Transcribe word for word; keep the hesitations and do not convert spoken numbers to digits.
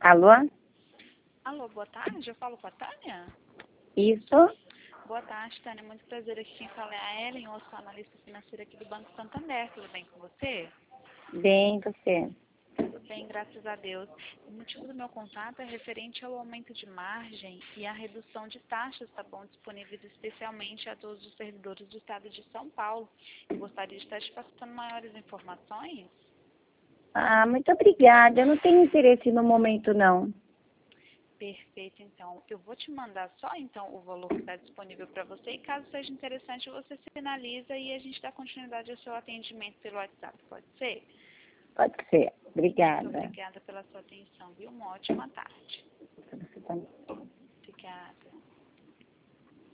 Alô? Alô, boa tarde, eu falo com a Tânia? Isso? Boa tarde, Tânia, muito prazer, aqui quem fala é a Ellen, eu sou analista financeira aqui do Banco Santander, tudo bem com você? Bem, você? Tudo bem, graças a Deus. O motivo do meu contato é referente ao aumento de margem e à redução de taxas, tá bom, disponíveis especialmente a todos os servidores do estado de São Paulo. Eu gostaria de estar te passando maiores informações. Ah, muito obrigada. Eu não tenho interesse no momento, não. Perfeito, então. Eu vou te mandar só, então, o valor que está disponível para você e caso seja interessante, você finaliza e a gente dá continuidade ao seu atendimento pelo WhatsApp, pode ser? Pode ser. Muito Obrigada. obrigada pela sua atenção, viu? Uma ótima tarde. Você também.